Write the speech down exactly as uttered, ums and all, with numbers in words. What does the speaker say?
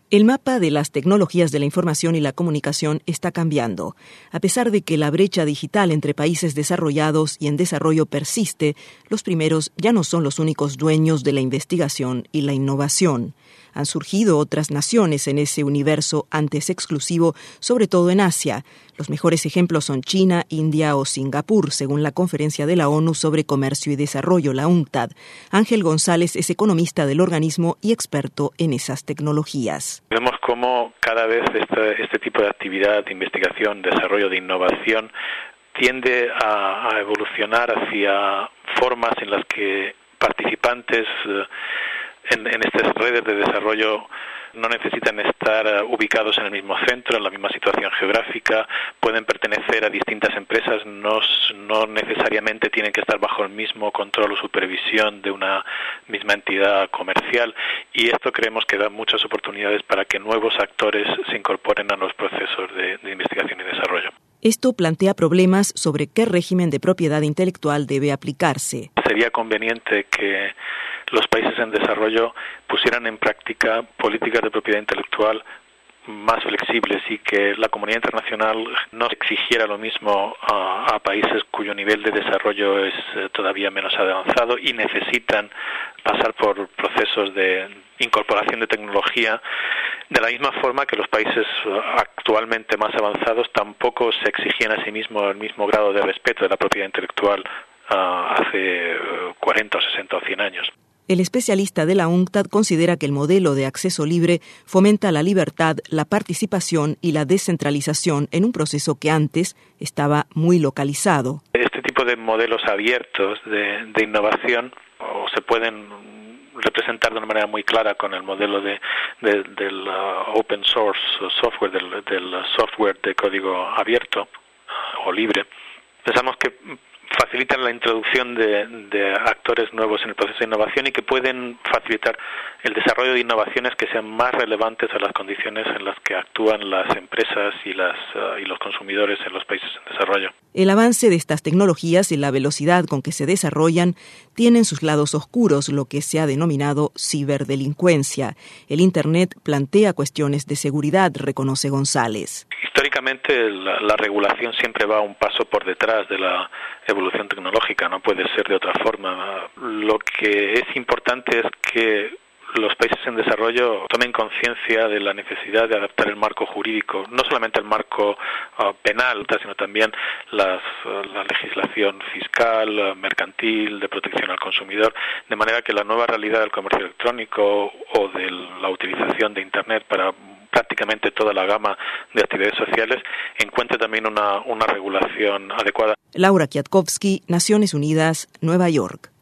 El mapa de las tecnologías de la información y la comunicación está cambiando. A pesar de que la brecha digital entre países desarrollados y en desarrollo persiste, los primeros ya no son los únicos dueños de la investigación y la innovación. Han surgido otras naciones en ese universo antes exclusivo, sobre todo en Asia. Los mejores ejemplos son China, India o Singapur, según la Conferencia de la ONU sobre Comercio y Desarrollo, la UNCTAD. Ángel González es economista del organismo y experto en esas tecnologías. Vemos cómo cada vez este, este tipo de actividad de investigación, desarrollo, de innovación tiende a, a evolucionar hacia formas en las que participantes eh, en, en estas redes de desarrollo no necesitan estar uh, ubicados en el mismo centro, en la misma situación geográfica, pueden pertenecer a distintas empresas, no, no necesariamente tienen que estar bajo el mismo control o supervisión de una misma entidad comercial, y esto creemos que da muchas oportunidades para que nuevos actores se incorporen a los procesos de, de investigación y desarrollo. Esto plantea problemas sobre qué régimen de propiedad intelectual debe aplicarse. Sería conveniente que los países en desarrollo pusieran en práctica políticas de propiedad intelectual más flexibles y que la comunidad internacional no exigiera lo mismo a, a países cuyo nivel de desarrollo es eh, todavía menos avanzado y necesitan pasar por procesos de incorporación de tecnología, de la misma forma que los países actualmente más avanzados tampoco se exigían a sí mismos el mismo grado de respeto de la propiedad intelectual uh, hace uh, cuarenta o sesenta o cien años. El especialista de la UNCTAD considera que el modelo de acceso libre fomenta la libertad, la participación y la descentralización en un proceso que antes estaba muy localizado. Este tipo de modelos abiertos de, de innovación o se pueden representar de una manera muy clara con el modelo de, de del uh, open source software, del, del software de código abierto uh, o libre. Pensamos que facilitan la introducción de, de actores nuevos en el proceso de innovación y que pueden facilitar el desarrollo de innovaciones que sean más relevantes a las condiciones en las que actúan las empresas y, las, uh, y los consumidores en los países en desarrollo. El avance de estas tecnologías y la velocidad con que se desarrollan tienen sus lados oscuros, lo que se ha denominado ciberdelincuencia. El Internet plantea cuestiones de seguridad, reconoce González. Históricamente la, la regulación siempre va un paso por detrás de la evolución tecnológica, no puede ser de otra forma. Lo que es importante es que los países en desarrollo tomen conciencia de la necesidad de adaptar el marco jurídico, no solamente el marco uh, penal, sino también las, uh, la legislación fiscal, uh, mercantil, de protección al consumidor, de manera que la nueva realidad del comercio electrónico o de la utilización de Internet para prácticamente toda la gama de actividades sociales encuentre también una, una regulación adecuada. Laura Kwiatkowski, Naciones Unidas, Nueva York.